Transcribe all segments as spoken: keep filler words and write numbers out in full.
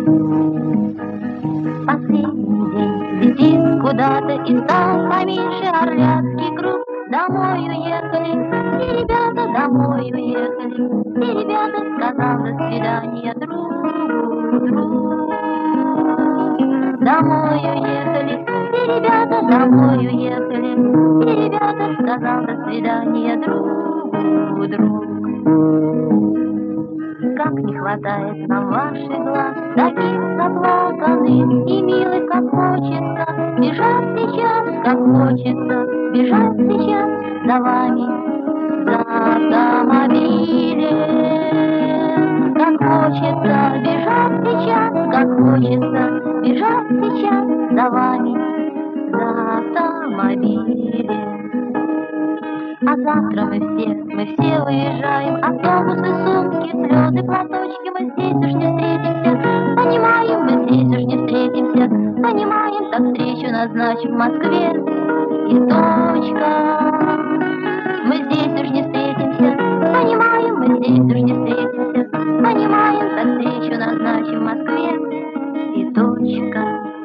Последний день летит куда-то и стал поменьше орляцкий круг. Домой уехали, все ребята домой уехали. Все ребята, сказал до свидания другу, другу. Домой уехали, все ребята домой уехали. Все ребята, сказал до свидания другу, другу. Как не хватает нам ваших глаз, таких заплаканных и милых, как хочется бежать сейчас, как хочется бежать сейчас за вами, за автомобилем. Как хочется бежать сейчас, как хочется бежать сейчас за вами, за автомобилем. А завтра мы все, мы все уезжаем, автобусы, сумки, слезы, платочки, мы здесь уж не встретимся. Понимаем, мы здесь уж не встретимся. Понимаем, так встречу назначим в Москве. И точка. Мы здесь уж не встретимся. Понимаем, мы здесь уж не встретимся. Понимаем, так встречу назначим в Москве. И точка.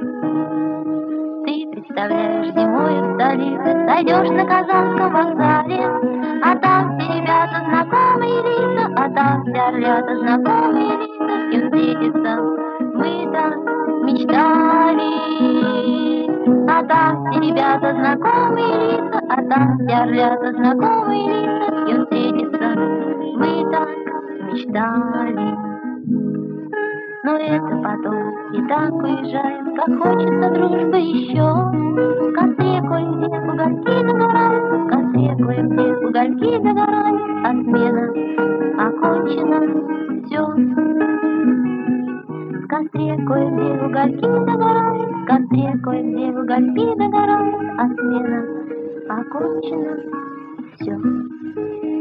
Ты представляешь, зимой в столице зайдешь на Казанском вокзале, а там все ребята знакомые лица, а там все ребята знакомые лица, с кем встретиться мы так мечтали. А там все ребята знакомые лица, а там все ребята знакомые лица, с кем встретиться мы так мечтали. Но это потом, и так уезжаем, как хочется дружбы еще. В костре кое-где угольки догорают, в костре кое-где угольки догорают, а смена окончена, все. В костре кое-где угольки догорают, в костре кое-где угольки догорают, а смена окончена, все.